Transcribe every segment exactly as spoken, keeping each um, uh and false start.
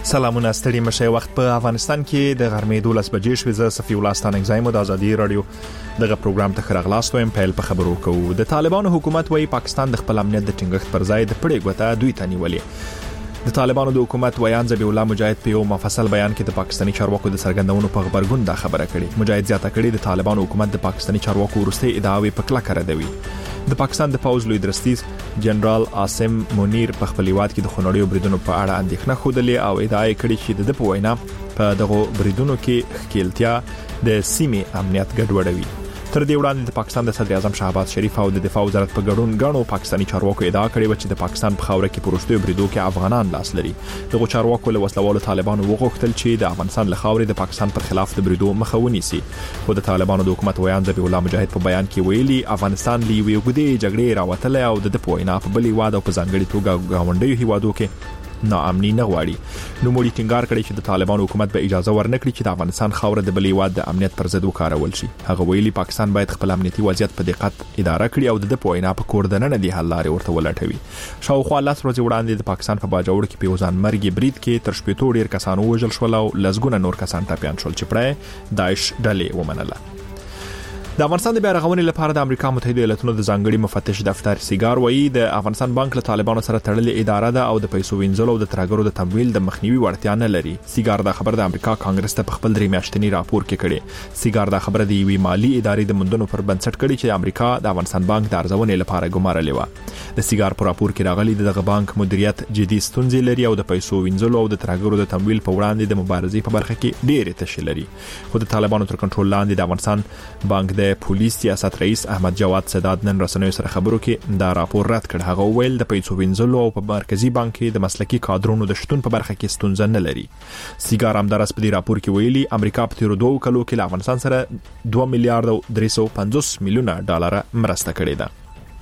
سلامونه ستړي مشه وخت په افغانستان کې د غرمې دولس بجې شوې. زه صفي الله ستانک زایم د ازادي رادیو دغه پروګرام ته خراغلاست وایم. پیل په خبرو کوو. د طالبانو حکومت وايي پاکستان د خپل امنیت د ټینګښت پر ځای د پړې ګوته دوی ته نیولې. د طالبانو د حکومت ویان ذبیح الله مجاهد په یو مفصل بیان کې د پاکستاني چارواکو د سرګندونو په خبرګون دا خبره کړې. مجاهد زیاته کړې د طالبانو حکومت د پاکستاني چارواکو ورسته ادعاوې په کلکه ردوي. د پاکستان د پوز لوی درستیز جنرال عاصم منیر په خپل هیواد کې د خونړیو بریدونو په اړه اندېښنه خوده او ادعا کړې چې د په وینا په دغه بریدونو کې ښکیلتیا د سیمې امنیت ګډوډوي. تر دې وړاندې د پاکستان د صدر اعظم شهباز شریف او د دفاع وزارت په ګډون غاڼو پاکستاني چارواکو ادعا کړې و چې د پاکستان په خاوره کې پروستو بریدو کې افغانان لاس لري. دغه چارواکو له وسلوالو طالبانو وغوښتل چې د افغانستان له خاورې د پاکستان پر خلاف د بریدو مخه ونیسي. خو د طالبانو د حکومت ویان ذبیح الله مجاهد په بیان کې ویلي افغانستان لی وی وګړي جګړې راوتل او د په وینا په بلی واده او په ځانګړي توګه گاونډیو هیوادو کې ناامني نه غواړي. نو موږ ټینګار کړی چې د طالبانو حکومت به اجازه ورنکړي چې د افغانستان خاوره د بلی واده د امنیت پر ضد وکارول شي. هغه ویلي پاکستان باید خپل امنیتي وضعیت په دقت اداره کړي او د په وینا په کور دننه دی حل لارې ورته ولټوي. شاوخوا لاس ورځې وړاندې د پاکستان په باجوړ کې په ځان مرګي برید کې تر شپږ ډیر کسان وژل شول او لسګونه نور کسان ټپيان شول چې پرې داعش ډلې ومنله. د افغانستان د بیارغونې لپاره د امریکا متحده ایالاتونو د ځانګړي مفتش دفتر سیګار وایي د افغانستان بانک له طالبانو سره تړلې اداره ده او د پیسو وینځلو او د ترګرو د تمویل د مخنیوي وړتیا نه لري. سیګار دا خبر د امریکا کانګرس ته په خپل درې میاشتنی راپور کې کړي. سیګار دا خبره د یوې مالی ادارې د مندونو پر بنسټ کړي چې امریکا د افغانستان بانک د ارزونې لپاره ګمارلې و. د سیګار په راپور کې راغلي دغه بانک مدیریت جدي ستونزې لري او د پیسو وینځلو او د ترګرو د تمویل په وړاندې د مبارزې په برخه کې ډېرې تشې لري. خو د طالبانو تر کنټرول لاندې د افغانستان بانک د پولیس سیاست رئیس احمد جواد سداد نن رسنیو سره خبرو کې دا راپور رد کړ. هغه ویل د پیسو وینځلو او په مرکزی بانک کې د مسلکي کادرونو د شتون په برخه کې ستونزه نه لري. سیګار همدارس په دې راپور کې ویلي امریکا په تیرو دوه کلو کې له افغانستان سره دوه میلیارډ او درې سوه پنځوس میلیونه ډالر مرسته کړې ده.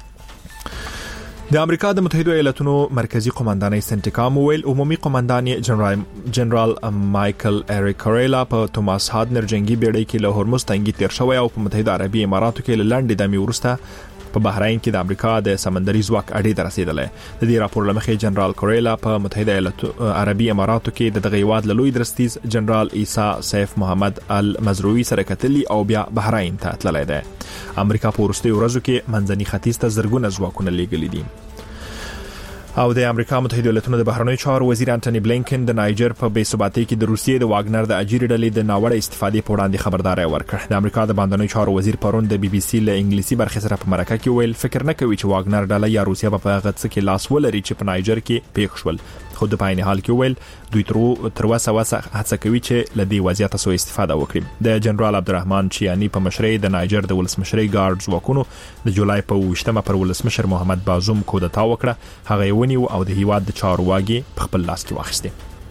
د امریکا د متحده ایالاتونو مرکزی قومندانۍ سنټیکام ویل عمومي قومندان جنرال جنرال مایکل اریک کاریلا په توماس هادنر جنگي بیړۍ کې له هرمز تنګي تیر شوی او په متحده عربي اماراتو کې لاندې د میورسته په بحرین کې د امریکا د سمندري ځواک اډې ته رسیدلې. د دې راپور لمخې جنرال کاریلا په متحده ایالاتو عربي اماراتو کې د دغه هیواد له لوی درستیز جنرال عیسی سیف محمد المزروی سره کتلی او بیا بحرین ته تللی دی. امریکا په وروستیو ورځو کې منځني ختیځ ته زرګونه ځواکونه لیږلي دي. او د امریکا متحده ایالاتونو د بهرنیو چارو وزیر انټونی بلینکن د نایجر په بې ثباتۍ کې د روسیې د واګنر د اجیر ډلې د ناوړه استفادې په وړاندې خبرداري ورکړه. د امریکا د باندنیو چارو وزیر پرون د بي بي سي له انګلیسي برخې سره په مرکه کې ویل فکر نه کوي چې واګنر ډله یا روسیه په هغه څه کې لاس ولري چې په نایجر کې پیښ شول. خو د پاین حال کې ویل دوی تر تر وسه وسه هڅه کوي چې له دې وضعیت سو استفاده وکړي. د جنرال عبدالرحمن چیانی په مشرۍ د نایجر د ولسمشرۍ ګارد ځواکونو د جولای په وشتمه پر ولسمشر محمد بازوم کودتا وکړه. هغه یې ونیو او د هیواد د چارواکي په خپل لاس کې واخیسته.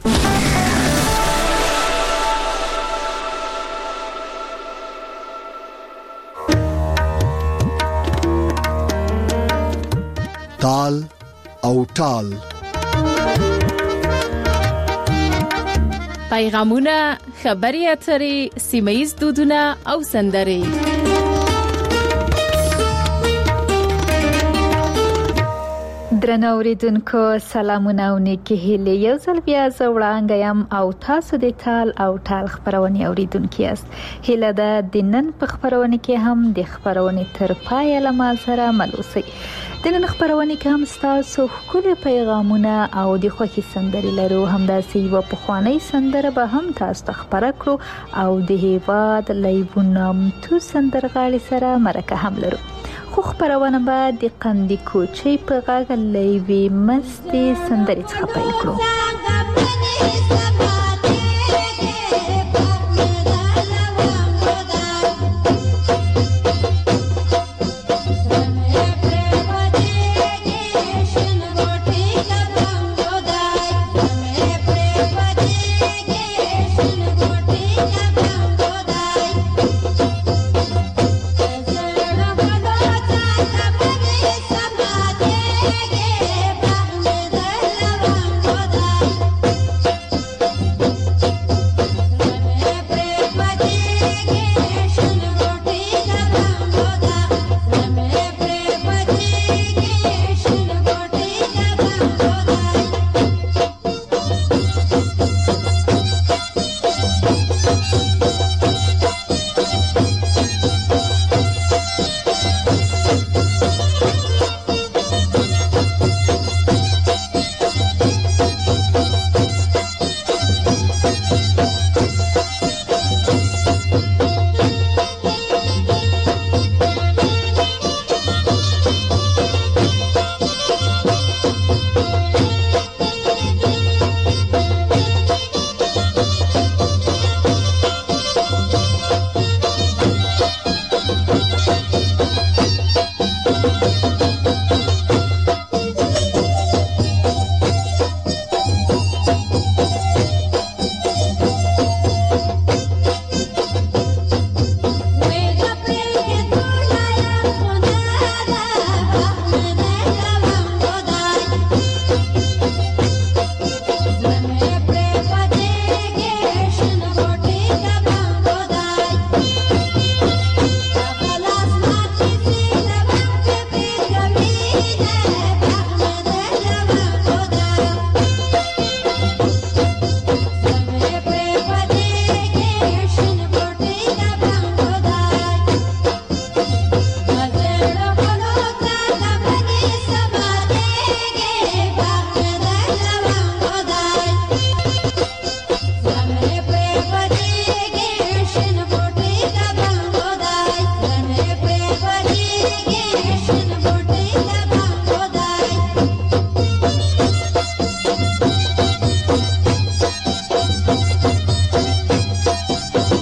تال او ټال پیغامونه، خبري اترې، سیمایي دودونه او سندرې. درنو اوریدونکو سلامونه او نیکی هیلې. یو ځل بیا زه وړاندې یم او تاسو د تال او ټال خبرونه اوریدونکو یاست. هیله ده د نن په خبرونه کې هم د خبرونه تر پای له ما سره مل اوسئ. د نن خبرونه کې هم تاسو ښکلي پیغامونه او د خوښي سندرې لرو. همداسې یو پخوانی سندره به هم تاسو ته خبره کړو او د هیواد لیبونام تو سندرغاړي سره مرکه هم لرو. خو خبرونه به د قندی کوچي په غاغ لیوي مستي سندرې څخه پیل کړو.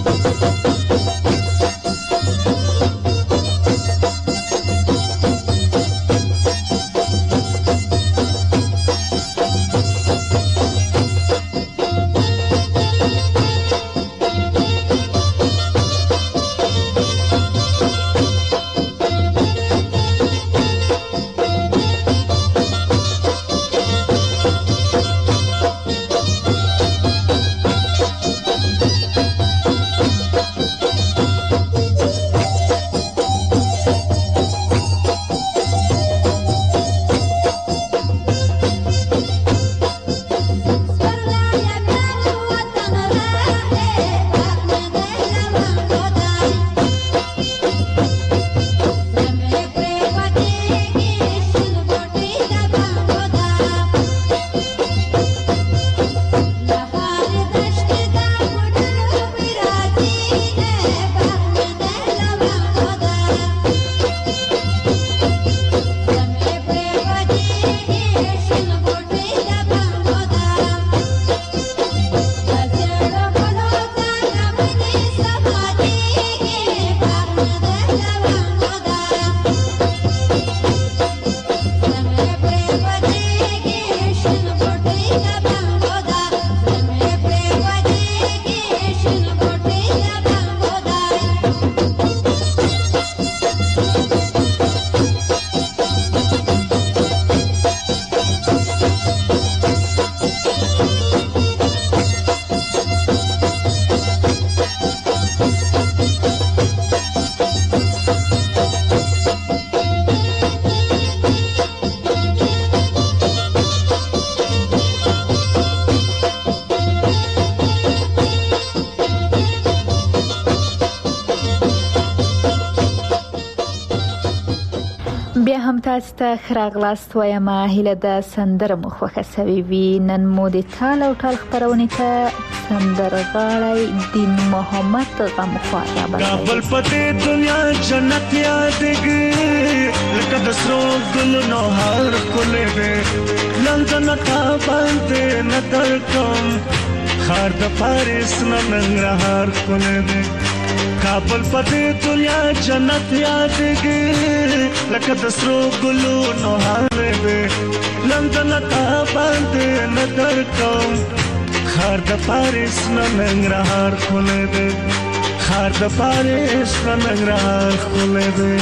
بیا هم تاسو ته خراغلاست وایم هیله د سندره مو خوښه سوي وي. نن مو د تال او ټال خبرونه ته سندرغاړی دین محمد غمخوار را باندې کابل پته دنیا جنت یادګي لکه د سرو ګل نو هر کوله به لندن تا باندې نظر کوم خار د پاریس نن هر کوله به کابل پته دنیا جنت یادګي لکه د سرو ګل نو هر به لندن تا باندې نظر کوم خار د پاریس ننګرهار کوله ده خار د پاریس ننګرهار کوله ده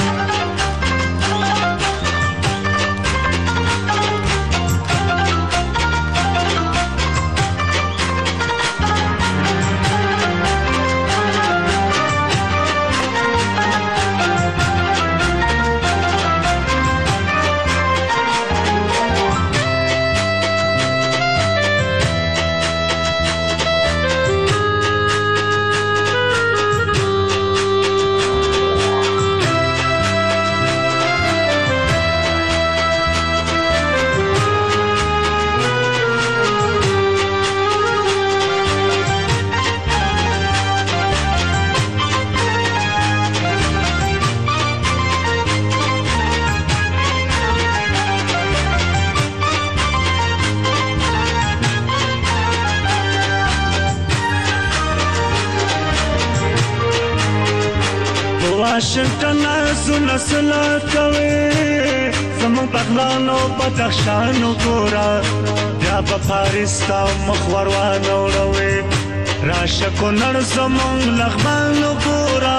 واشنگټن زونه سلا کوي زمون بغلانو بدخشانو ګورا بیا په پاریس تا مخور وانه وروي راشه کونړ زمون لغمانو ګورا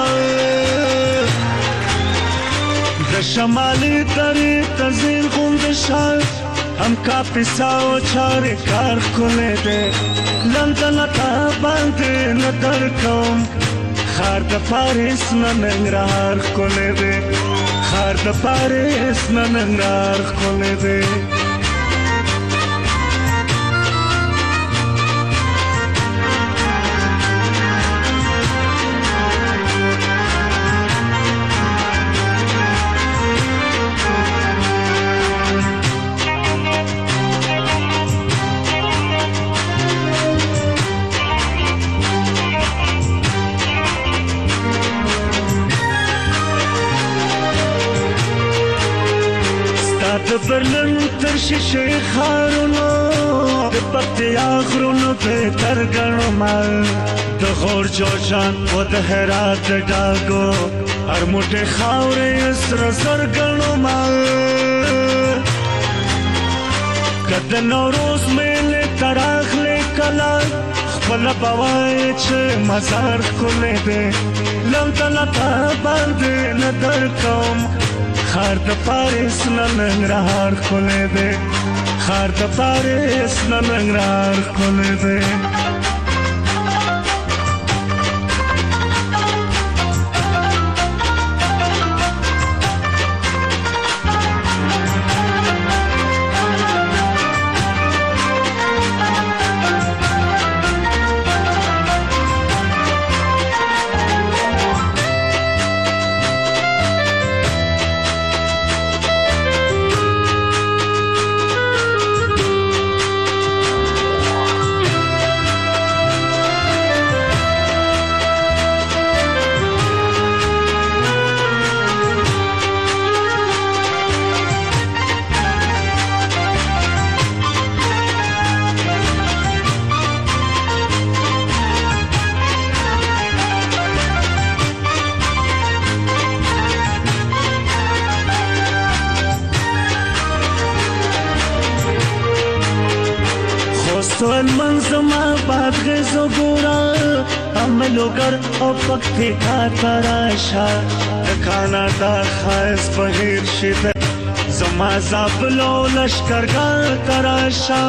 د شمالي درې تزین غوند شال هم کا پیساو چارې کار کوله ده لندن تا باندې نظر کوم خار د پاریس ننګرهار کوله ده خار د پاریس ننګرهار کوله ده برلن ته تر شیشه خارونو د پکتیا غرونو به تر ګڼو ما د غور جوشان و د هرات ډاګو هر موټه خاورې سر سر ګڼو ما کله نوروز مېله تراخله کلا خپل بوای چې مزار کولې دې لم تلتا باندې نظر کوم خار د پاریس ننګرهار کولې دې خار د پاریس ننګرهار کولې دې سوال منظمه باد غزو گورا عملوگر او پکتی کا تراشا کانادا خاص بغیر شده زما زابلو لشکرگاه تراشا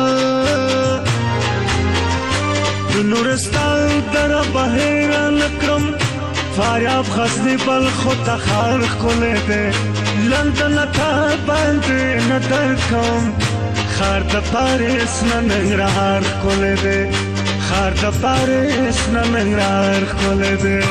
نورستان در بحیر نکرم فاریاب غزنی بل خود تخار کله ده لندن تا بنده ندر کم خار د پاریس ننګرهار کولې دې خار د پاریس ننګرهار کولې دې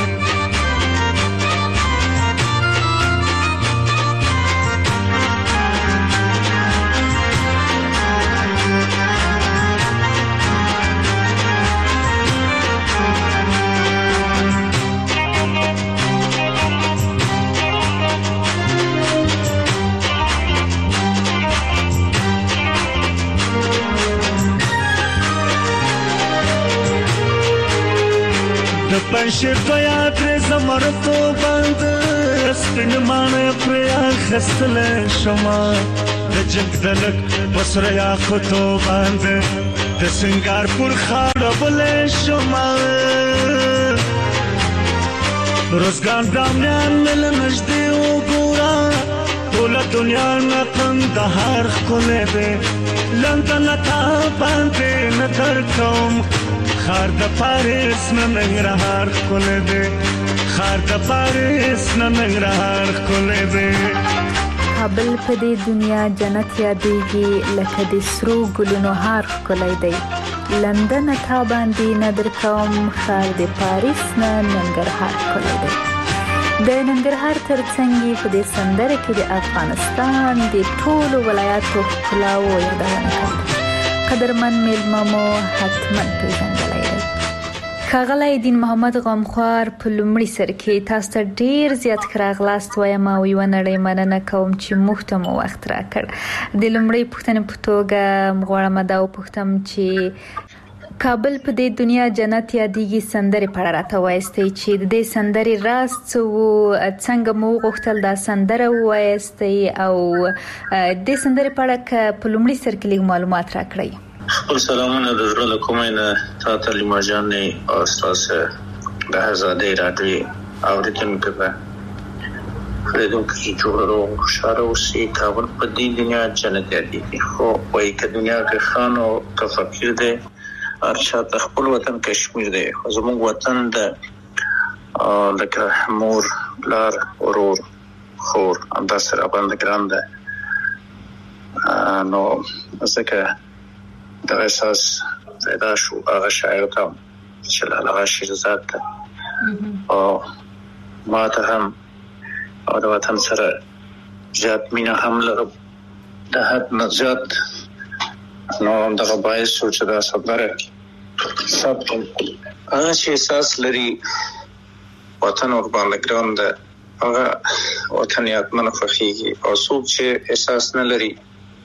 پنشیر دویا در زمرتو بند سپین مانه پریا خستل شما د جنگ دلک بسریا خودو بند د سنگار پور خاربل شما روزگان دامیان مل نجدی و گورا دولا دنیا نقن دهار خونه ده لندن تا بند ندر کم خار د پاریس ننګرهار کولې دې خار د پاریس ننګرهار کولې دې کابل په دې دنیا جنت یادېږي لکه د سرو ګلونو هار کولې دې لندن تا باندې ندر کوم خار د پاریس ننګرهار کولې دې د ننګرهار ترڅنګ په دې سندره کې د افغانستان د ټولو ولایاتو ښکلاو یادونه کوي قدرمن میلممو حتما پیژندلی دی ښاغلی دین محمد غمخوار په لومړي سر کې تاسو ته ډیر زیات ښه راغلاست وایم او یوه نړۍ مننه کوم چې موږ ته مو وخت راکړ د لومړۍ پوښتنې په توګه غواړم دا وپوښتم چې کابل په دې دنیا جنت یادېږي سندرې په اړه راته وایستئ چې د دې سندرې راز څه و څنګه مو وغوښتل دا سندره ووایستئ او د دې سندرې په اړه که په لومړي سر کې لږ معلومات راکړئ. خپل سلامونه د زړه له کومې نه تا ته لیما جانې او ستاسو د آزادۍ راډیو اورېدونکو ته اورېدونکو چې جوړ روغ خوشحاله اوسئ. کابل په دې دنیا جنت یادېږي خو وایي که دنیا کې خان او که فقیر دی هر چاته خپل وطن کشمیر دی. زموږ وطن د لکه مور پلار ورور خور همداسې راباندې ګران دی نو ځکه دغه احساس پیدا شو هغه شاعر ته چې هغه شیرزاد ته او ما ته هم او د وطن سره زیات مینه هم لرم د حد نه زیات نو دغه باعث شو چې دا سندره ثبت کړم. هغه چې احساس لري وطن ورباندې ګران دی هغه وطن یې حتما خوښېږي او څوک چې احساس نه لري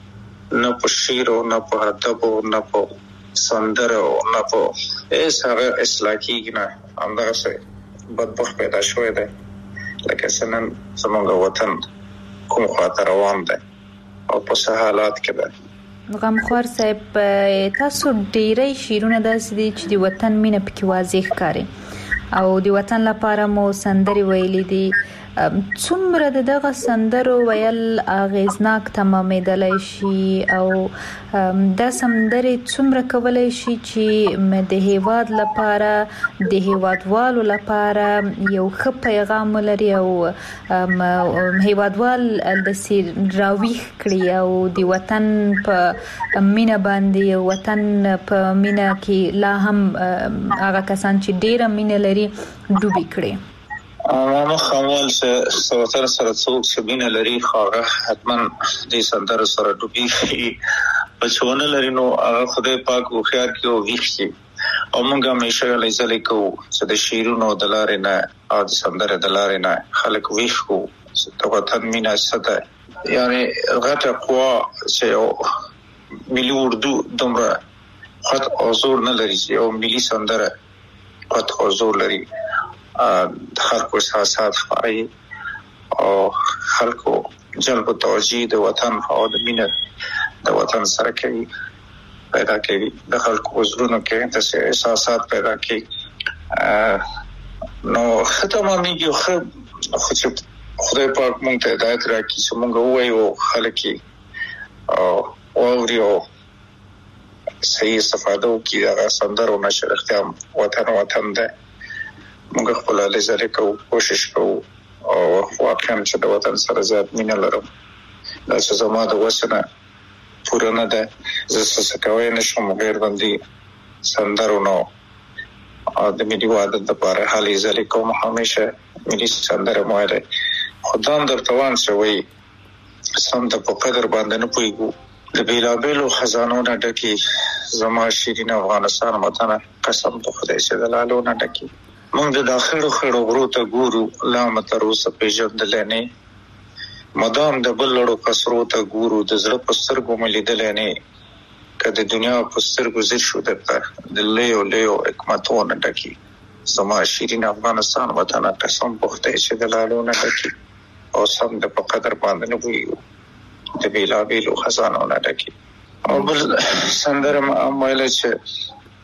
نه په شعر او نه په ادب او نه په سندره او نه په هیڅ هغه اصلاح کېږي نه. همدغسې بدبخت پیدا شوی دی لکه څنګه زموږ وطن کوم خواته روان دی او په څه حالات کې دی. غمخوار صاحب، تاسو ډیری شعرونه داسې دي چې د وطن مینه پکې واضح ښکاري او د وطن لپاره مو سندرې ویلي دي. څومره د دغه سندرو ویل اغیزناک تمامېدلی شي او دا سندرې څومره کولی شي چې د هیواد لپاره د هیوادوالو لپاره یو ښه پیغام ولري او هیوادوال داسې راویښ کړي او د وطن په مینه باندې وطن په مینه کې لا هم هغه کسان چې ډیره مینه لري ډوبې کړي. ما خامول چې وطن سره څوک چې مینه لري هغه حتما دې سندرو سره ډوبېږي، په چونه لري نو هغه خدای پاک هوښیار کړي او ویښ کړي. او موږ همیشه لایزلې کوو چې د شعرونو د لارې نه او د سندرې د لارې نه خلک ویښ کړو چې د وطن مینه څه ده. یعنی غټه قوا چې ملي اردو دومره خط او زور نه لري چې یو ملي سندره خط او زور لري، د خلکو احساسات خپروي او خلکو جلب توجه د وطن او د مینه د وطن سره کوي پیدا کوي، د خلکو زړونو کې د احساسات پیدا کوي. نو ختمامېږي خو چې خدای پاک مونږ ته هدایت راکړي چې مونږ ووایو خلک او واوري او صحیح استفاده وکړي دغه سندرو نه چې رښتیا وطن وطن ده. موږ خپل لزر کوو، کوشش کوو او واقعا چې د وطن سره زیات مینه لرم. دا چې زما د وسنه پوره نه ده، زه څه کوی نشم غیر باندې سندرو نو د ملي وحدت لپاره هلې ځلې کوم، همیشه ملي سندره مو ویلې. خو دا هم درته وایم چې وایي سم ته په قدر باندې نه پوهېږو. د بېلابېلو خزانو نه ډکې زما شیرین افغانستان وطنه، قسم په خدای چې د لالو نه ډکې. موږ د داخلو خړو غرو ته ګورو، لا متر اوسه پیژندلی نه، مدام د بل لړو قصرو ته ګورو، د زړه په سترګو مې لیدلی نه. که د دنیا په سترګو ځیر شو درته د لویو لویو حکمتونو ډکي زما شیرین افغانستان وطنه، قسم په خدای چې د لالو نه ډکي او سم د په قدر باندې نه پوهېږو، د بېلابېلو خزانو نه ډکي. او بل سندره م ویله چې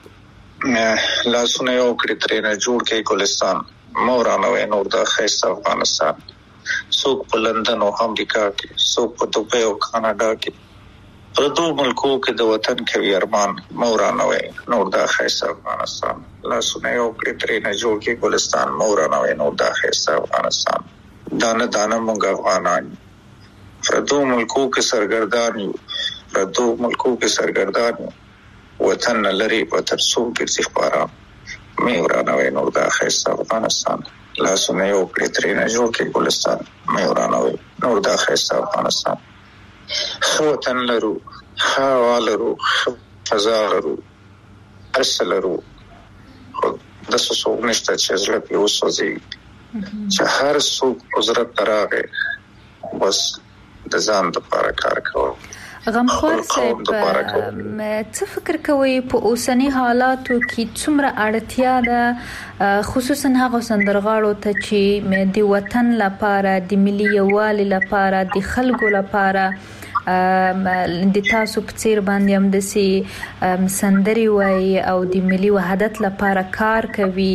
لاسونه یو کړي ترې نه جوړ کړي ګلستان، مورانوي نور د ښایسته افغانستان. څوک په لندن او امریکا کې، څوک په دوبۍ او کاناډا کې، پردو ملکو کې د وطن کوي ارمان، مورانوي نور د ښایسته افغانستان. لاسونه یو کړي ترې نه جوړ کړي ګلستان، مورانوي نور د ښایسته افغانستان. دانه دانه موږ افغانان پردو ملکو کې سرګردان یو، پردو ملکو کې سرګردان یو، وطن نه لري په تر څو ګرځي خپاره، مې ورانوي نور د ښایسته افغانستان. لاسونه یو کړي ترې نه جوړ کړي ګلستان، مې ورانوي نور د ښایسته افغانستان. ښه وطن لرو، ښه هوا لرو، ښه فضا لرو، هر څه لرو، خو داسې څوک نشته چې زړه پرې وسوځي چې هر څوک په زړه ته راغی بس د ځان دپاره کار کوي. غمخوار صاحب، څه فکر کوئ په اوسنی حالاتو کې څومره اړتیا ده خصوصا هغه سندرغاړو ته چې د وطن لپاره، د ملي یووالي لپاره، د خلکو لپاره د تاسو په څیر باندې هم داسې سندرې وایي او د ملي وحدت لپاره کار کوي؟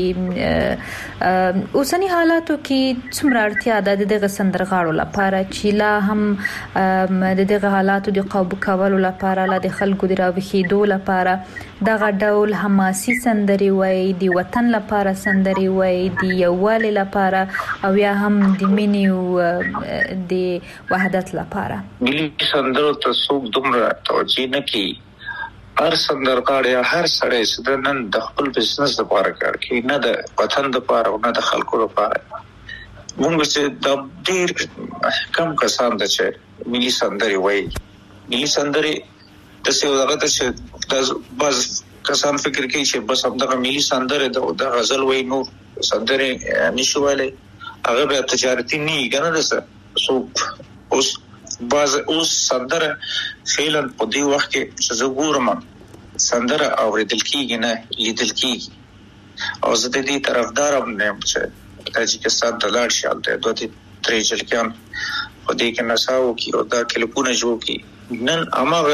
اوسنی حالاتو کې څومره اړتیا ده د دغه سندرغاړو لپاره چې لا هم د دغه حالاتو د قابو کولو لپاره، لا د خلکو د راویښېدو لپاره دغه ډول حماسي سندرې وایي، د وطن لپاره سندرې وایي، د یووالي لپاره او یا هم د مینې او د وحدت لپاره؟ ملي سندرو ته څوک دومره توجه نه کوي. هر سندرغاړی یا هر سړی چې د نن د خپل بزنس لپاره کار کوي، نه د وطن لپاره او نه د خلکو لپاره. موږ چې د ډېر کم کسان ده چې ملي سندرې وایي. ملي سندرې داسې یو دغه ده چې بعض کسان فکر کوي چې بس همدغه ملي سندرې ده، د غزل وایي، نور سندرې نشي ویلی. هغه بیا تجارتي نه وي که نه ده څه. څوک اوس باز اوس سندره فعلا په دې وخت کې چې زه ګورم سندره اوریدل کیږي نه لیدل کیږي او زه د دې طرفدار هم نه یم چې تاجکستان د لاړ شي د دوه درې جلکان په دې کې نساو کې او دا کلیپونه جوړ کی نن هغه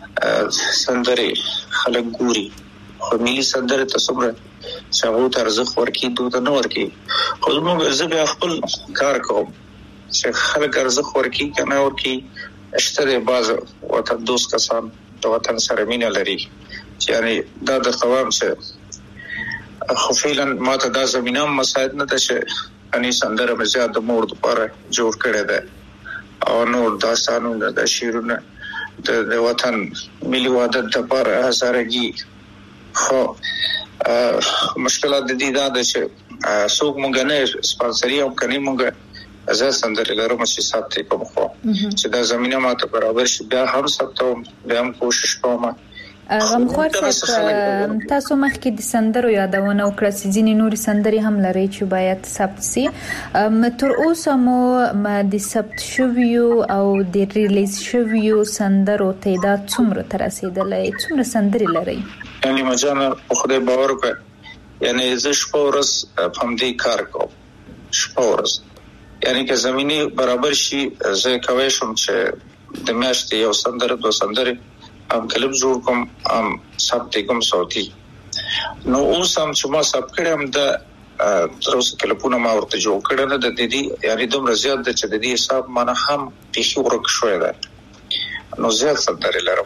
سندره خلک ګوري خو ملي سندره تصور څنګه تر زه ورکی دوه نه ورکی خو موږ زه به خپل کار کوم چې خلک ارزخ ورکی کنه ورکی اشتره باز وطن دوست کسان د وطن سره مینه لري یعنی دا د قوام چې خو فعلا ماته دا زمينه مساعد نه ده چې اني سندره مزياد د مور لپاره جوړ کړی ده او نور داستانونه د شیرونه د وطن ملي وحدت لپاره هزارګي خو مشکلات د دې دا ده چې څوک مونږ نه سپانسري او کني مونږ ازا سندره لرم چې ثابت کوم خو چې دا زمينه ماته برابر شي بیا هم ثابتوم بیا هم کوشش کوم. غمخوار صاحب تاسو مخکې د سندرو یادونه وکړه چې ځینې نوري سندري هم لري چې باید ثبت شي تر اوسه مو د ثبت شویو او د ریلیز شویو سندرو تعداد څومره تر رسیدلې څومره سندري لري یعنی مجانه خدای باور وکړه یعنی زه شپه ورځ په دې کار کوم شپه ورځ یعنی که زميني برابر شي زه کوي شم چې د میاشتې یو سندره دو سندره ام کلب جوړ کوم ام ثبت کوم صوتي نو اوس هم چې ما ثبت کړم د تر اوسه کلپونه ما ورته جوړ کړل د دې یعنی دومره زیات د چې د دې حساب مانه هم پیښې ورک شوې ده نو زیات سندره لرم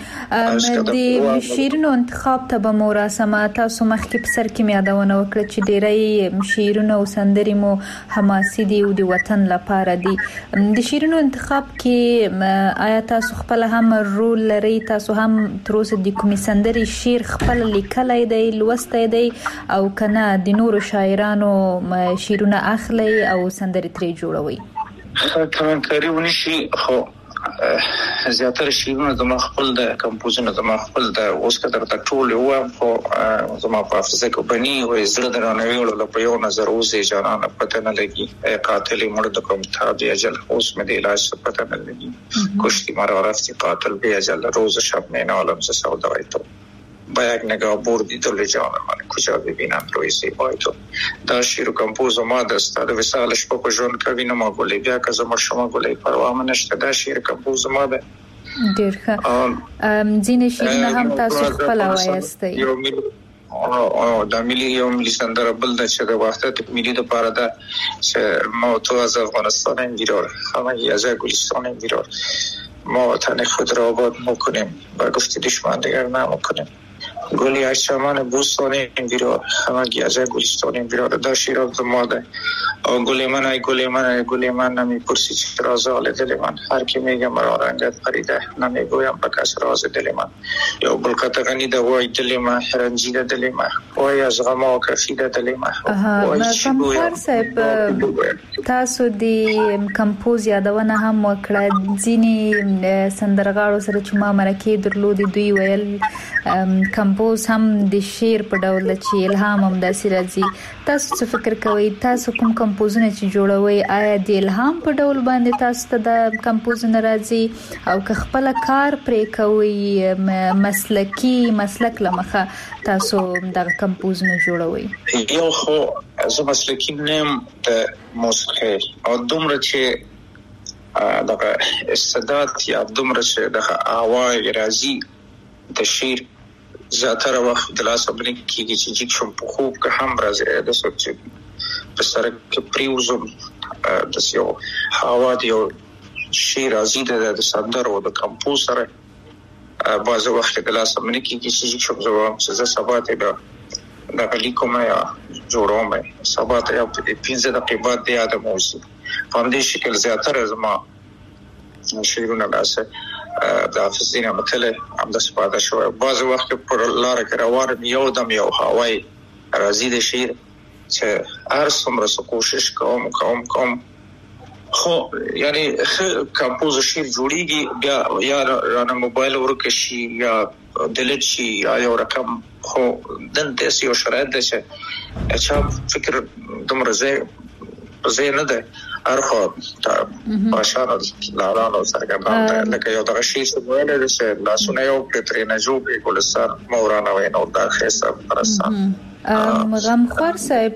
د شیرینو انتخاب ته به مراسمه تاسو مخکې په سر کې یادونه وکړه چې ډېری شیرینو او سندري مو حماسي دي او د وطن لپاره دي د شیرینو انتخاب کې آیا تاسو خپل هم رول لري تاسو هم تر اوسه د کومې سندري شعر خپل لیکلای دی لوستای دی او کنه د نورو شاعرانو شیرونه اخلي او سندري ترې جوړوي کمن کاری ونی شي خو زیاتره شیرونه د مخفل د کمپوزونه د مخفل د اوس کتر د ټول یو خو زما په حافظه کې بني او زړه درنه ویل په یو نظر اوسې جانانه پته نه لګي قاتل مړ د کوم تاب دی اجل اوس مې د علاج پته نه لګي کشتی مرا رفتی قاتل به اجل روز شب نه عالم ز سودای تو با یک نگاه بردی دل جان من کجا ببینم روی زیبای تو دا شیر و کمپوز ما دست دا وسالش با کجون کبین ما گلی بیا که زما شما گلی پروا من نشته دا شیر کمپوز ما ده ډیر ښه ځینې شیرونه هم تاسو خپل وایسته او د ملي یو ملي سندره بل د چې د وحدت ملي د پاره ده چې ما تو از افغانستان انگیرار همه از گلستان انگیرار ما وطن خود را آباد میکنیم و گفت دشمن دیگر نمیکنیم گلی از چمن بوستان انگیرار همگی از گلستان انگیرار دا شیراب زماده او گلی من ای گلی من ای گلی من نمیپرسی چه راز حال دل من هر کی میگه مرا رنگت پریده نمیگویم به کس راز دل من یا بلکت غنی ده وای دل من رنجیده دل من وای از غما کفیده دل من وای چی گویم تاسو دی کمپوز یادونه هم وکړه ځینې سندرغاړو سره چې ما مرکه درلودي دوی ویل کمپوز هم د شعر په ډول چې الهام هم داسې راځي تاسو څه فکر کوئ تاسو کوم کمپوزونه چې جوړوي آیا د الهام په ډول باندې تاسو ته د کمپوزونه راځي او که خپل کار پرې کوي مسلکی مسلک لمخه تاسو د کمپوزونه جوړوي یو خو زه مسلکی نیم د موسیقي او دومره چې دغه استعداد یا دومره چې دغه اواز راځي د شعر زیاتره وخت د لاس باندې کېږي چې چې شم په خوب که هم راځي د سوچ په سره کې پریوزم د یو هوا دی او شعر راځي د سندرو د کمپوزر بعض وخت د لاس باندې کېږي چې شم زو چې سبا ته د غلي کومه جوړوم سبا ته په پنځه دقیقې بعد د یاد موسی په دې شکل زیاتره زما شعرونه لاسه د حافظینه متله هم د سپاده شو بعض وخت پر لار کې روان یو دم یو هواي راځي د شعر چې هر څومره کوشش کوم کوم کوم خو یعنی کمپوز شعر جوړیږي بیا یا رانه موبایل ورکشي یا دلت شي یا یو رقم خو دنه یو شرایط ده چې اچھا فکر دومره زه زه نه ده ارخو باشانو لارانو سرګردان لکه یو دغه شی څه ویل چې لاسونه یو پټرینه جوړ ګلستان مورانه وینو دا خسته پرستان غمخوار صاحب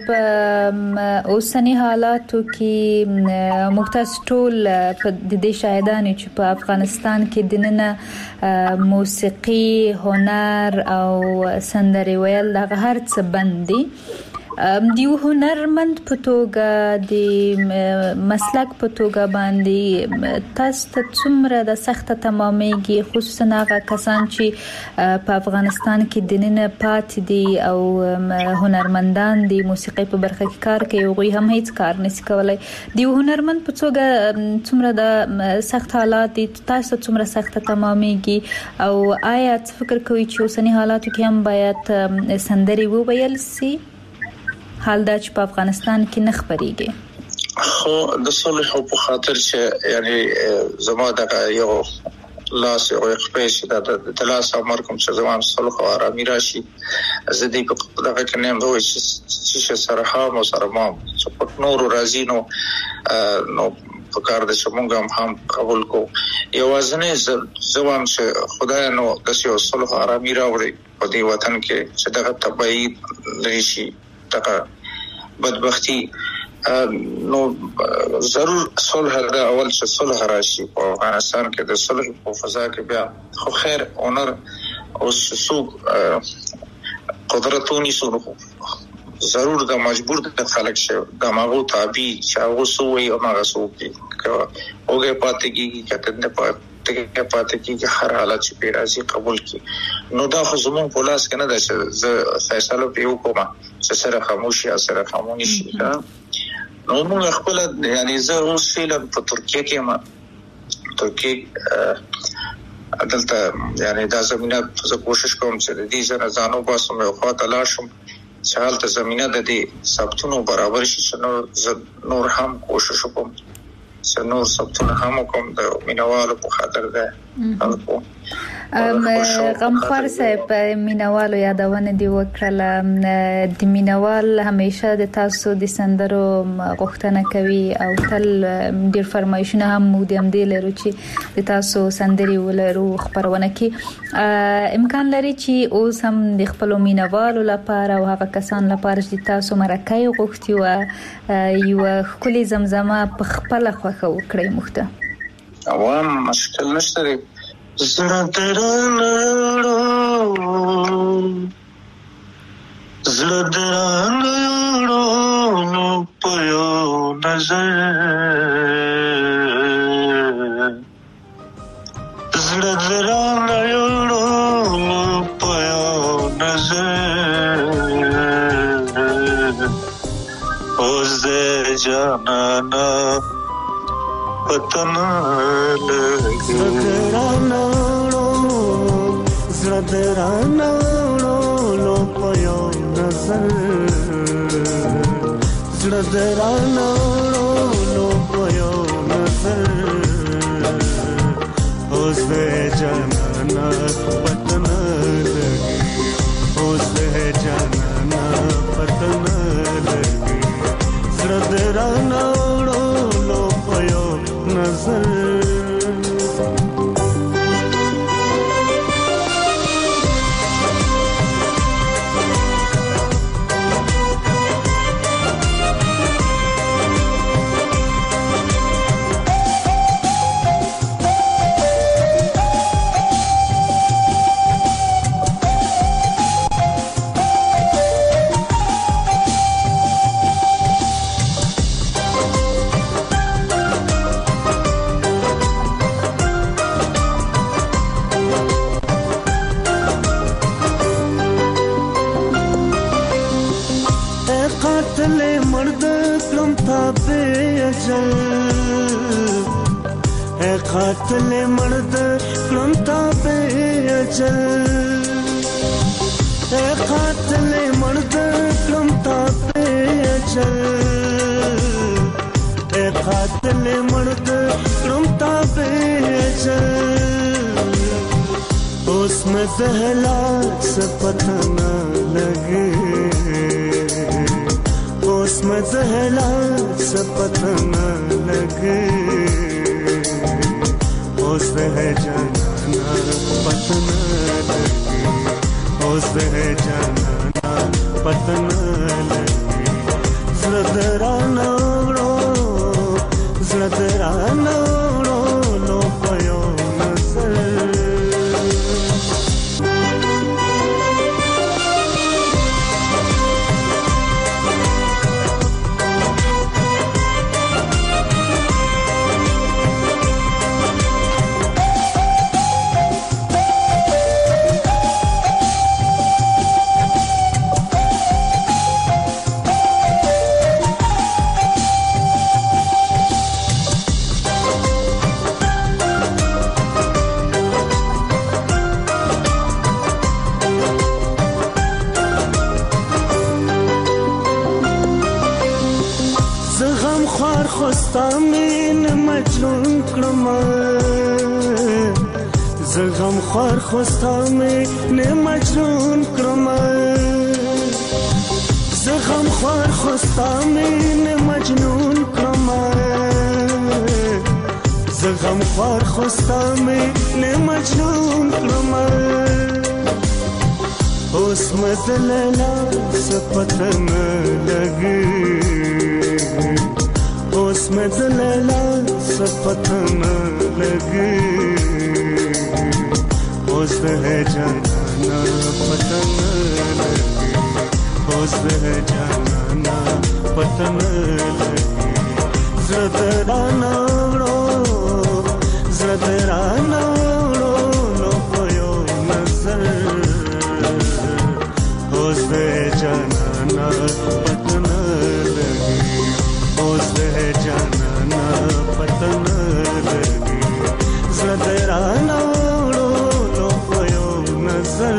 اوسنی حالاتو کې مختص ټول په دې شاهدانې چې په افغانستان کې دننه موسیقي هنر او سندري ویل دغه هر څه بندي دیو هنرمند په توګه د مسلک په توګه باندې تاسو ته څومره د سخت تمامېږي خصوصا هغه کسان چې په افغانستان کې دننه پات دي او هنرمندان دي موسیقي په برخه کې کار کوي او هم هیڅ کار نشي کولای دیو هنرمند په توګه څومره د سخت حالات دي تاسو څومره سخت تمامېږي او آیا فکر کوئ چې اوسنی حالاتو کې هم باید سندري وویل سي حال دا چې په افغانستان کې نه خبريږي خو د صلح په خاطر چې یعنی زما د یو لاس او خپل شي د لاس امر کوم چې زما صلح او آرامي راشي زه دې په دغه کې نه وای چې سره هم سره ما چې نور راځي نو نو په کار د شمونګم هم قبول کو یوازنه زوام چې خدای نو د یو صلح او آرامي راوړي په دې وطن کې چې دغه تبعید لري دغه بدبختی نو ضرور صلح دا اول چې صلح راشي په افغانستان کې د صلح په فضا کې بیا خو خیر اونر او سوق قدرتونی سره ضرور دا مجبور د خلک شه د ماغو تابع چاغو سوې او ماغو سوې اوګه پاتې کیږي کته نه پاتې ته پاتې کیږي هر حالت چې پیرازي قبول کی نو دا خو زمون په لاس کې نه ده چې زه فیصله پیو کوم چې سره خاموشي یا سره خاموشي نو موږ خپل یعنی زه اوس فعلا په ترکیه کې ما ترکیه عدالت یعنی دا زمينه زه کوشش کوم چې د دې سره ځانو باسم او خاطر لاشم چې حالت زمينه د دې ثبتونو برابر شي چې نور هم کوشش وکم چې نور ثبتونه هم کوم د مینوالو په خاطر ده خلکو غمخوار صاحب مینوالو یادونه دی وکړه د مینوال همیشه د تاسو د سندرو غوښتنه کوي او تل ډیر فرمایشونه هم مو د هم دی لرو چې د تاسو سندري ولرو خبرونه کې امکان لري چې اوس هم د خپل مینوالو لپاره او هغه کسان لپاره چې تاسو مرکه غوښتي او یو خولي زمزمه په خپل خوخه وکړي مخته عوام مشکل نشته زړه درانه زړه درانه په یو نظر زړه درانه په یو نظر اوس دې جانانا پتن زړه زړه لو پيو نظر زړه لو پيو نظر اوس جانانا پتن اوس جانانا پتن زړه لو پيو نظر قاتل مرد کرمتا پہ اچل اے قاتل مرد کرمتا پہ اچل اے قاتل مرد کرمتا پہ اچل اس میں دہلا سے پتہ نہ لگے اس उसमें जहला से पता न लगे, होश है जाना पता न लगे, होश है जाना पता न लगे। ज़रा नौड़ो ज़रा नौड़ो लो पयो नज़र। خوستامین مجنون کړم زغم خور خوستامین مجنون کړم زغم خور خوستامین مجنون کړم زغم خور خوستامین مجنون کړم اوس مدللا سپتن لګي उसमें जलला सपता न लगे, होश है जाना पता न लगे, होश है जाना पता न लगे। ज़रा नौड़ो ज़रा नौड़ो लो पयो नज़र, होश है जाना पता न लगे, होश है जाना पता न लगे। ज़रा नौड़ो लो पयो नज़र।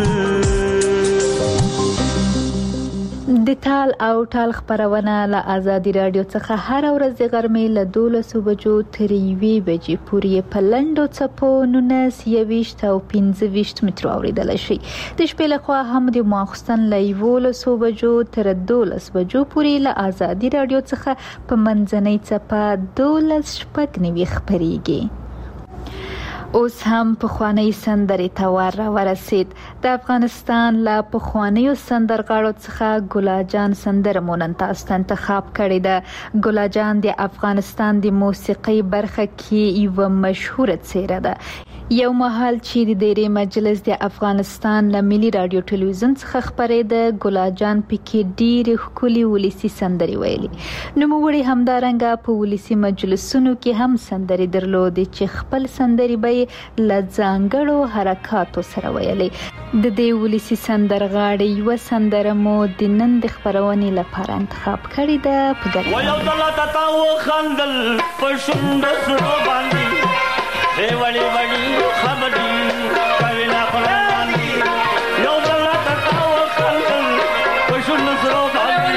د تال او ټال خبرونه له آزادي رادیو څخه هر ورځ د غرمې له دولسو بجو تر یوې بجې پورې په لنډو څپو نولس یویشت او پنځه ویشت مترو اورېدلی شي. د شپې لخوا هم د ماخوستن له یولسو بجو تر دولس بجو پورې له آزادي رادیو څخه په منځنۍ څپه دولس شپږ نوي خپرېږي. اوس هم پخوانی سندرې ته ور ورسید. د افغانستان له پخوانیو سندرغاړو څخه ګلاجان سندره مو نن تاسو ته انتخاب کړې ده. ګلاجان د افغانستان د موسیقۍ برخه کې یوه مشهوره څیره ده. یو مهال چې د دیرې مجلس د افغانستان له ملي رادیو ټلویزیون څخه خبرېده، ګلاجان پکې ډېرې ښکلې ولسي سندرې ویلي. نوموړي همدارنګه په ولسي مجلسونو کې هم سندرې درلودې چې خپل سندرې به له ځانګړو حرکاتو سره ویلې. د دې ولسي سندرغاړي یوه سندره مو د نن د خپرونې لپاره انتخاب کړې ده. په ګډه ویو دلته تا وخندل په شونډو سرو باندې ای وړي وړي خبرې کوي نه قرآن یو دلته تا وخندل په شونډو سرو باندې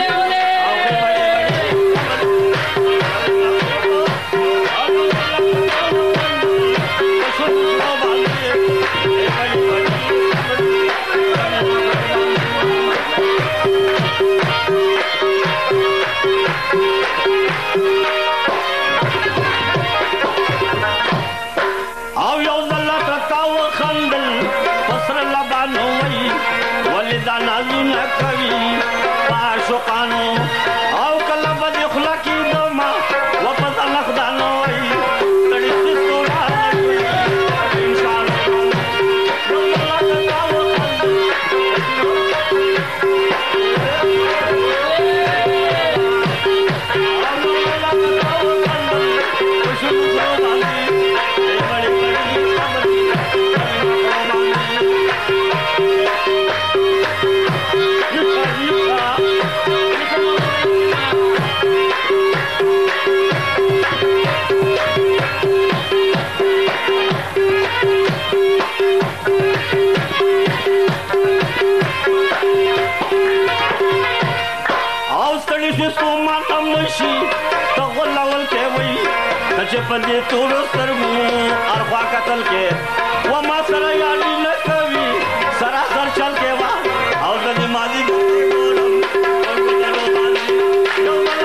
پدې ټولو سترګو ارخوا قتل کې و ما سره یاري نه کوي سراسر چل کې وا او د ماضي ګورم او دې باندې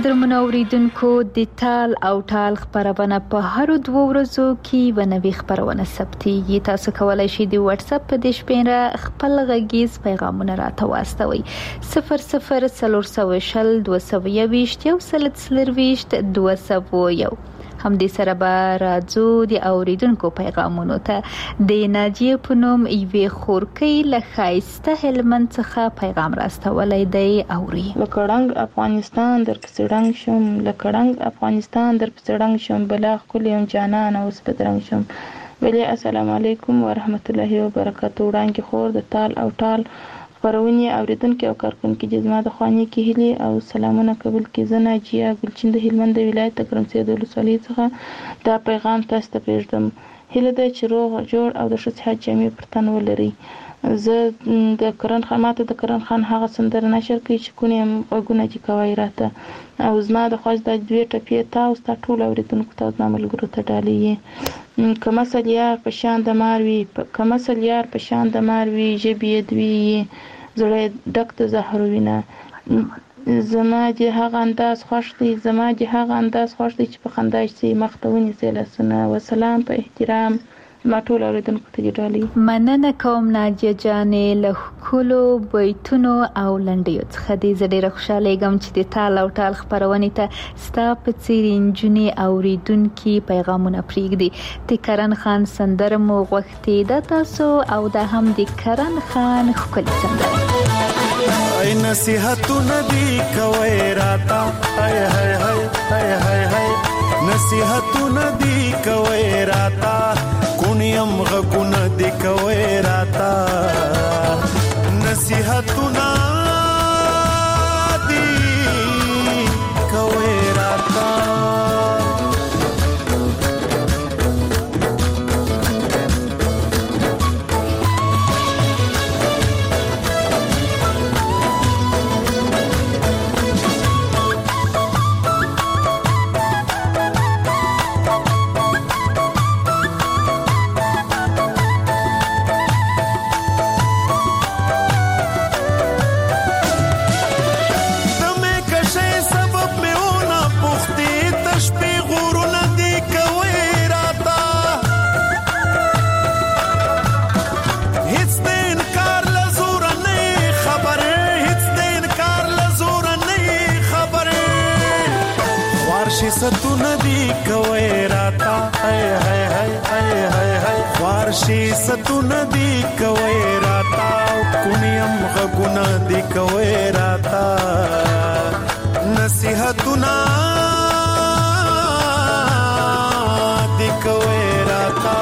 قدرمنو اوریدونکو د تال او ټال خبرونه په هر دوه ورځو کې ونوي خبرونه ثبتيږي. تاسو کولای شئ د واتس اپ په د شپږ خپل غږیز پیغامونه راته واستوي صفر صفر څلور سوه شل دوه سوه یوویشت یو سل څلرویشت دوه سوه یو. هم دې سره به راځو د اوریدونکو پیغامونو ته. د ناجیه په نوم یوې خورکۍ له ښایسته هلمند څخه پیغام راستولی دی. اوري لکه رنګ افغانستان در پسې رنګ شم، لکه رنګ افغانستان در پسې رنګ شم، بلا ښکلې یم جانان اوس بدرنګ شم. ولی السلام علیکم ورحمت الله وبرکاته. وړاندې خور د تال او ټال خبرونې اوریدونکو او کارکونکو د زما د خوانې کې هیلې او سلامونه قبول کړي. زه ناجیه ګلچین د هلمند ولایت د ګرمسیر د ولسوالۍ څخه دا پیغام تاسو ته پرېږدم. هیله ده چې روغ جوړ او د ښه صحت جامې پر تن ولرئ. زه د کرن خان ماته د کرن خان هغه سندره نشر کوي چې کونې هم غوږونه دي کوي راته، او زما د خواست د دوی ټپې تا او ستا ټول اوریدونکو ته زما ملګرو ته ډالۍ. که مثل یار په شان د مار وي، که مثل یار په شان د مار وي، ژبې یې دوی زړه ډک د زهر وینه. زما د هغه انداز خوښ دی، زما د هغه انداز خوښ دی چې په خندا شي مخ ته ونیسي لاسونه. وسلام په احترام ما ټول اوریدونکو ته ډالۍ. مننه کوم ناجیه جانې له ښکلو بیتونو او لنډیو څخه. دې زه ډېره خوشحالیږم چې د تال او ټال خپرونې ته ستا په څېر نجونې اوریدونکي پیغامونه پرېږدي. د کرن خان سندره مو غوښتې ده تاسو، او دا هم د کرن خان ښکلې سندره. ای نصیحتونه دي کوي راته، هاي هاي هاي هاي هاي هاي نصیحتونه دي کوي راته، کونیم غږونه دي کوي راته، نصیحتونه دي کوي راته. ستونه دی کوي راتا، هاي هاي هاي هاي هاي هاي وارشي ستونه دی کوي راتا، کونیم غږونه دی کوي راتا، نصیحتونه دی کوي راتا.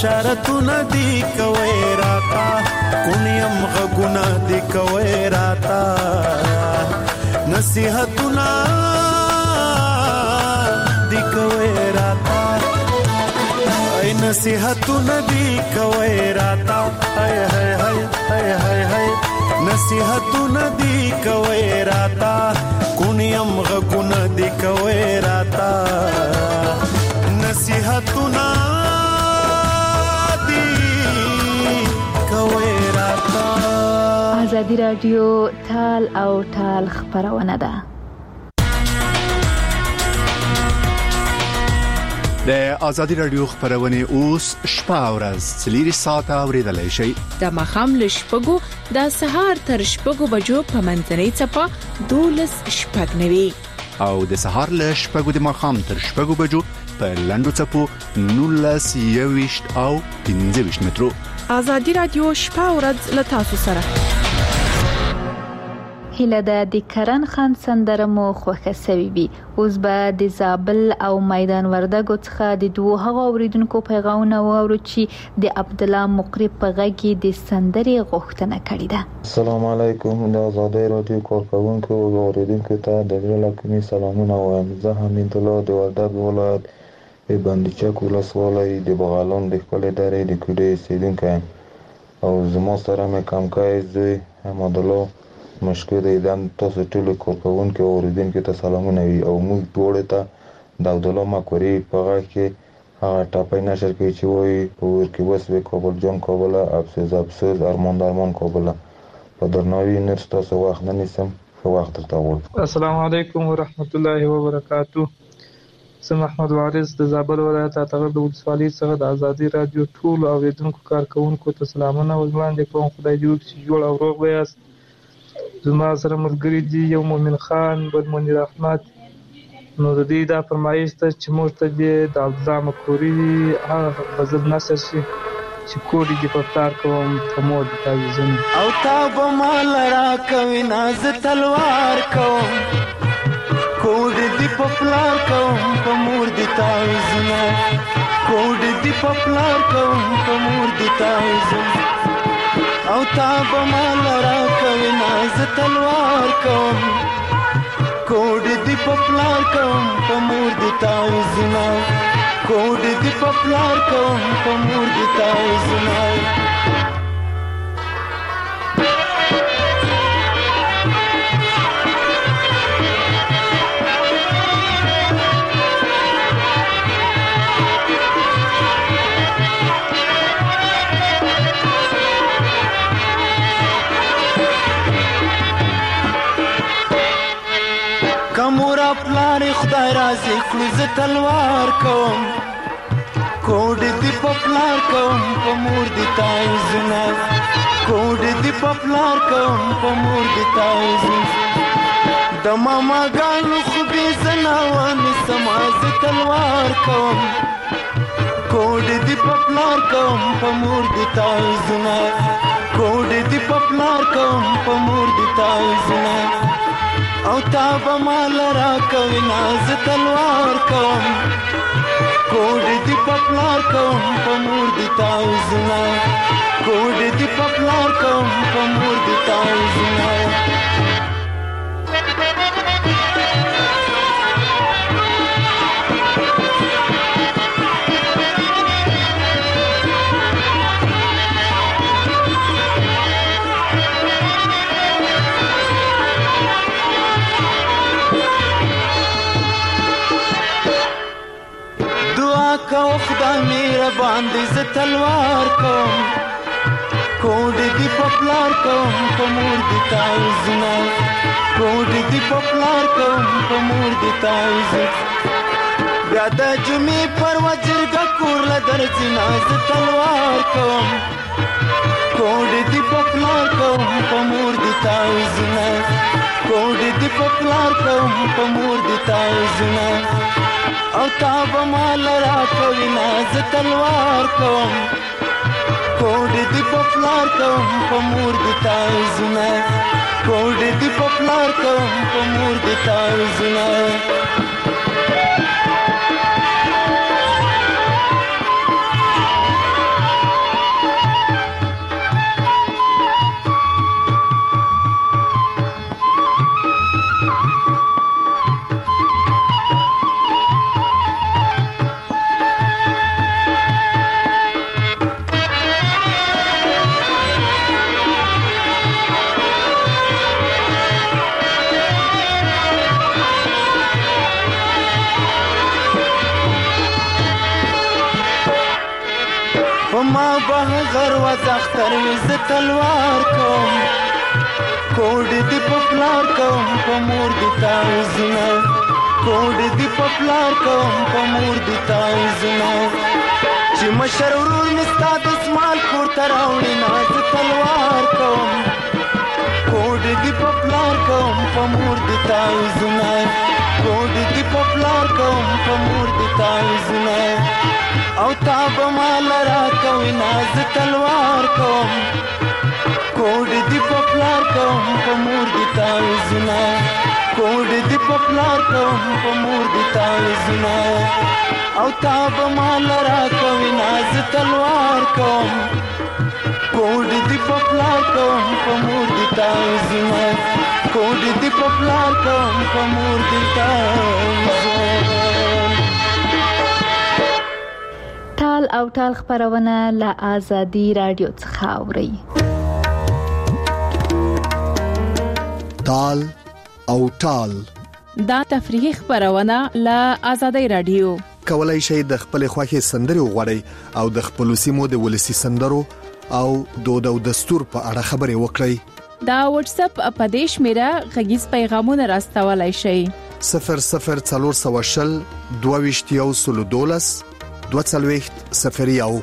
بشارتونه دی کوي راتا کونیم غږونه دی کوي راتا نصیحتونه دی کوي راتا ای نصیحتونه دی کوي راتا هاي هاي هاي هاي هاي هاي نصیحتونه دی کوي راتا کونیم غږونه دی کوي راتا نصیحتونه دی کوي راتا. آزادی رادیو تال او تال خبرونه ده. د آزادی رادیو خبرونه اوس شپه او ورځ څلور ساعته اوریدلای شئ. د مخام له شپږو د سهار تر شپږو بجو په منځنۍ چپه دولس شپږ نوي او د سهار له شپږو د مخام تر شپږو بجو په لندو چپو نولس یويشت او پنځه ویشت مترو. آزادی رادیو شپه او ورځ له تاسو سره. هله د کرن خان سندره مو خوښه سوي وي. اوس به د زابل او میدان وردګو څخه د دوه هغو اوریدونکو پیغامونه واورو چې د عبد الله مقری په غږ کې د سندرې غوښتنه کړې ده. السلام علیکم د آزادی رادیو کارکونکو او اوریدونکو ته د زړه کومې سلامونه وایم. زه حمید الله د وردګ ولایت د بندیچک ولسوالۍ د بغالان د خپلې درې د کوډې اوسېدونکی او زما سره مې کمکای زوی حمید الله مشکو د ایدان تاسو ټول کارکونکو او اوریدونکو ته سلامونه وي او موږ ټول ته د عبد الله مقری په غږ کې هغه ټاپای نشر کوي چې وایي په ور کې وسوي کابل جان کابل افسوس افسوس ارمان درمان کابل په درناوي نر تاسو وخت نه نیسم په وخت ته وول. السلام علیکم ورحمت الله وبرکاتہ. زه محمد وارث د زابل ولایت اتغر د ولسوالۍ څخه د آزادی رادیو ټول اوریدونکو کارکونکو ته سلامونه وړاندې کوم. خدای دې وکړي چې جوړ او روغ ویاست. زما سره ملګری دي یو مومن خان بل منیر احمد. نو د دې دا فرمایش ته چې موږ ته د عبد الله مقری هغه غزل نشر شي چې کوډي دې په پلار کوم په مور دې تعویذونه او تا به مال را کوي ناز تلوار کوم کوډي دې په پلار کوم په مور دې تعویذونه کوډي دې په پلار کوم په مور دې تعویذونه او تا به مال را کوي ناز تلوار کوم کوډي دې په پلار کوم په مور دې تعویذونه کوډي دې په پلار کوم په مور دې تعویذونه کمورا پلار خدای رازي کړو ز تلوار کوم کوډ دی په پلار کوم په مور دی تعویذونه کوډ دی په پلار کوم په مور دی تعویذونه د ماما ګانو خو به زناوان سماز تلوار کوم کوډ دی په پلار کوم په مور دی تعویذونه کوډ دی په پلار کوم په مور دی تعویذونه او تا به مال را کوي ناز تلوار کوم کوډ دی په پلار کوم په مور دی تعویذونه کوډ دی په پلار کوم په مور دی تعویذونه کو خدای میر باندې ز تلوار کوم کوډ دی په پلار کوم په مور دی تعویذونه کوډ دی په پلار کوم په مور دی تعویذ بیا د جمعې پر وجرګه کور له درځنا ز تلوار کوم کوډ دی په پلار کوم په مور دی تعویذونه کوډ دی په پلار کوم په مور دی تعویذونه او تا به مال را کوي ناز تلوار کوم کوډ دی په پلار کوم په مور دی تعویذونه کوډ دی په پلار کوم په مور دی تعویذونه باز اختر ز تلوار کوم کوډ دی پپلار کوم په مور دی تاوزنا کوډ دی پپلار کوم په مور دی تاوزنا چې مشر ورور مستا د اسمال کور تراوړي ناز تلوار کوم کوډ دی پپلار کوم په مور دی تاوزنا کوډ دی پپلار کوم په مور دی تاوزنا او تاب مال را کوي ناز تلوار کوم کوډ دی پپلار کوم په مور دی تاوزنا کوډ دی پپلار کوم په مور دی تاوزنا او تاب مال را کوي ناز تلوار کوم کوډ دی پپلار کوم په مور دی تاوزنا کوډ دی پپلار کوم په مور دی تاوزنا. ټال او ټال خبرونه له آزادي رادیو څخه اوري. ټال او ټال دا تفریحي خبرونه له آزادي رادیو. کولای شئ د خپل خوښي سندري وغوړئ او د خپل سیمو د ولسی سندرو او دود او دستور په اړه خبري وکړئ. دا واتس اپ اپدیش میرا غږیز پیغامونه راستولای شئ. صفر صفر څلور سوشل دوه سلو دولس دوه څلوېښت صفر یو.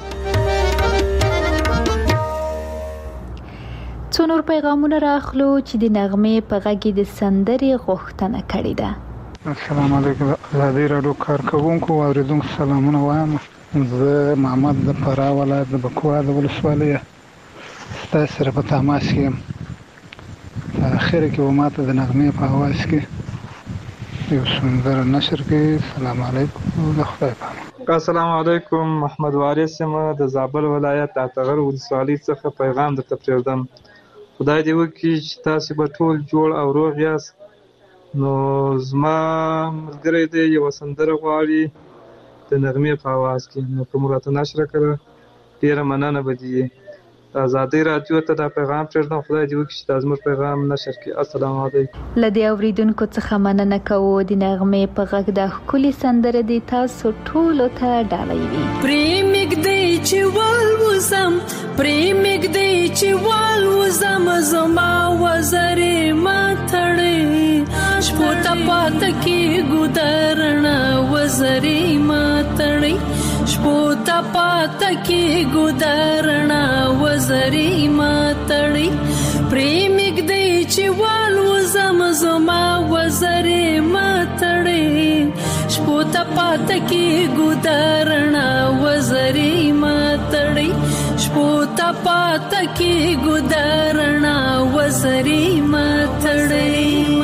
څو نور پیغامونه راخلو چې د نغمې په غږ د سندري غوښتنه کړې ده. السلام علیکم آزادي رادیو کارکونکو او اوریدونکو سلامونه وایم. زه محمد د فراه ولایت د بکواه د ولسوالۍ ستاسو سره په تماس یم. په اخر کې و ماته د نغمې په اواز کې یو سندره نشر کې. السلام علیکم د خدای په امان. السلام علیکم محمد وارث یم د زابل ولایت اتغر ولسوالۍ څخه پیغام درته پرېږدم. خدای دې وکړي چې تاسو به ټول جوړ او روغ یاست. نو زما ملګری دی یو سندره غواړي د نغمې په اواز کې، نو کوم راته نشر کړه ډیره مننه به دي. آزادي رادیو ته دا پیغام پرېږدم. خدای دې وکړي چې دا زموږ پیغام نشر کړي. السلام علیکم. لدی اوریدونکو څخه مننه کوو. د نغمې په غږ د ښکلي سندره دی تاسو ټولو ته ډالۍ وي. پریمګ دی چې والوزم پریمګ دی چې والوزم زما وزرې ما تړې شپو ته پات کې ګودرنا وزرې ما تړې شپو ته پات کې ګودرنا وزرې ما تړې پریمګ دی چې والوزم زما وزرې ما تړې شپو ته پات کې ګودرنا وزرې ما تړې شپو ته پات کې ګودرنا وزرې ما تړې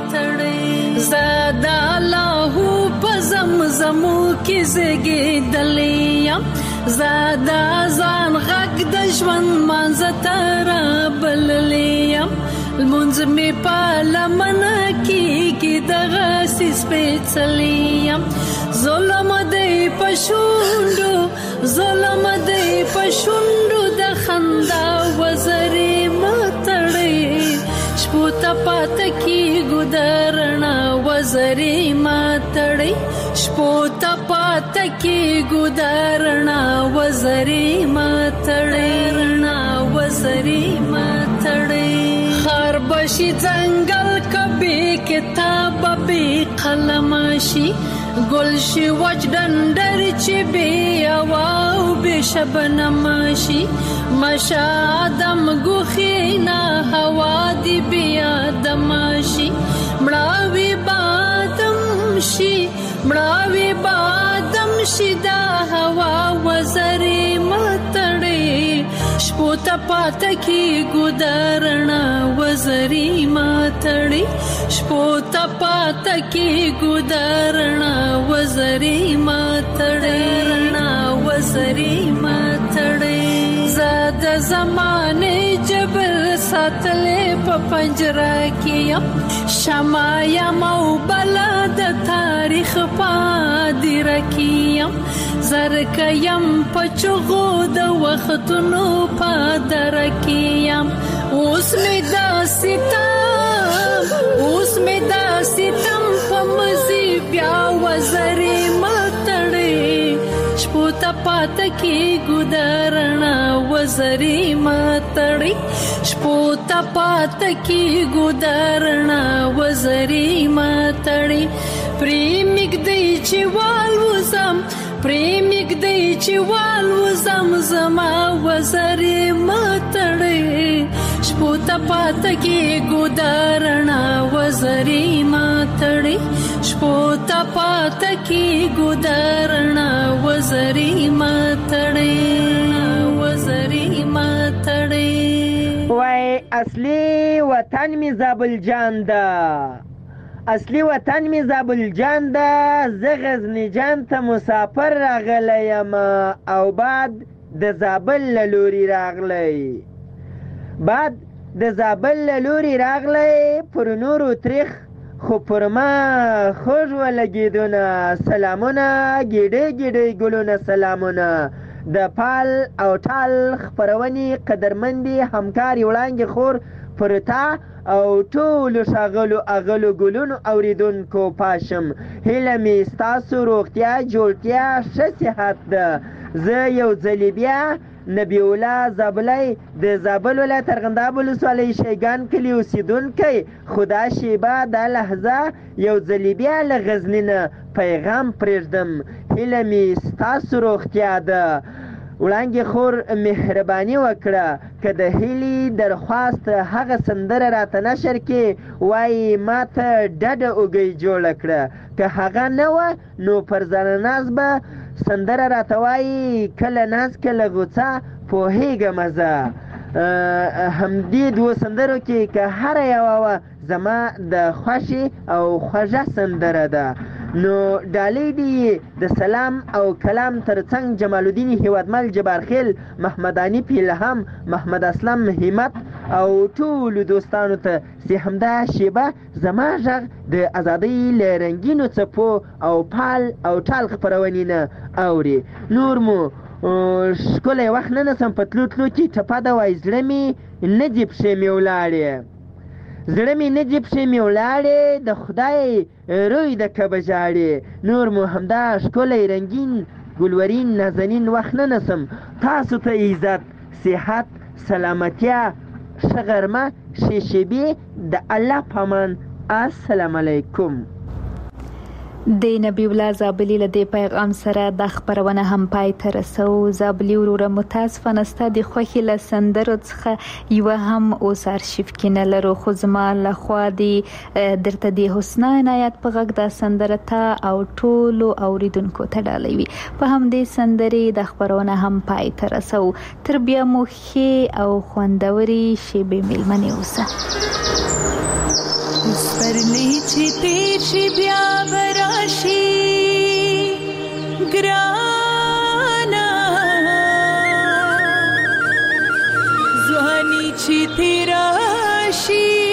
زادا لاهو پزمزمو کې زګېدلیم زادا ځان غږ د ژوند مانځ تر بللیم المنځ می پالمن کې دغه سپېڅلیم ظلم دی پښوندو ظلم دی پښوندو د خندا وزرې ماتړې شپو ته پات کې ګودرنا وزرې ماتړې شپو ته پات کې ګودرنا وزرې ماتړې رنا وزرې ماتړې خر بشي ځنګل کبي کتاب به قلم شي گل شي وچ ډندر چې بي او به شبنم شي مشادم غخینا هوا دی بیا دمشي مړاوي بادم شي مړاوي بادم شي دا هوا وزرې ماتړې شپو ته پات کې ګودرنا وزرې ماتړې شپو ته پات کې ګودرنا وزرې ماتړې رنا وزرې ماتړې زاد زمانه جبل ساتلې په پنجره کې شمایا مو بلد تاریخ پادر کیم زرکیم پچغو د وختونو پادر کیم اوس می دا ستم اوس می دا ستم په مزي بیا وزرې ماتړې شپو ته پاته کې ګدارنا وزري ماتړي شپو ته پاته کې ګدارنا وزري ماتړي پریمګ دی چې والوزم پریمګ دی چې والوزم زما وزري ماتړي شپو ته پاته کې ګدارنا وزري ماتړي شپو ته پاته کې ګدارنا وزري ماتړي وزري ماتړي وای اصلي وطن می زابل جان دا اصلي وطن می زابل جان دا زه غزنی جان ته مسافر راغلی یم او بعد د زابل له لوري راغلی بعد د زابل له لوري راغلی پر نورو تریخ خو پر ما خوږ ولګېدونه سلامونه ګیډۍ ګیډۍ ګلونه سلامونه د پال او ټال خپرونې قدرمندې همکارې وړانګې خور پر تا او ټولو ښاغلو اغلو ګلونو اوریدونکو پاشم هیله مې ستاسو روغتیا جوړتیا ښه صحت ده زه یو ځلې بیا نبی الله زابلی د زابل ولایت ارغنداب ولسوالۍ شیګان کلي اوسېدونکی خدا شیبه دا لحظه یو ځلې بیا له غزني نه پیغام پرېږدم هیله مې ستاسو روغتیا ده وړانګې خور مهرباني وکړه که د هیلې درخواست هغه سندره راته نشر کې وایي ما ته ډډه اوږۍ جوړه کړه که هغه نه وه نو پر ځانه ناز به سندره راته وایي کله ناز کله غوڅه پوهېږم زه همدې دوو سندرو کې که هره یوه وه زما د خوښې او خوږه سندره ده نو ډالۍ دې د سلام او کلام ترڅنګ جمال الدین هیوادمل جبارخیل محمدانی پیلهم محمد اسلم همت او ټولو دوستانو ته چې همدا شیبه زما غږ د ازادۍ له رنګینو څپو او پال او ټال خپرونې نه اوري نور مو ښکلی وخت نه نسم په تلو تلو کې ټپه ده وایي زړه مې نه دي پښې مې ولاړې زړه مې نه دي پښې مې ولاړې د خدای روی د کبه ژاړې نور مو همدا ښکلی رنګین ګلورین نازنین وخت نه نسم تاسو ته عزت صحت سلامتیا ښه غرمه ښې شیبې د الله په امان السلام علیکم د نبی الله زابلی له دې پیغام سره د خبرونه هم پای ته رسو زابلی وروره متاسفانه ستا د خوښې له سندرو څخه یوه هم اوس ارشیف کې نه لرو خو زما له خوا د درته د حسنا عنایت په غږ دا سندره ته او ټولو اوریدونکو ته ډالۍ وي په همدې سندرې د خبرونه هم پای ته رسو تر بیا مو ښې او خوندورې شیبې میلمنې اوسه سپرلی چې تیر شي بیا براشي ګرانا ځواني چې تیر شي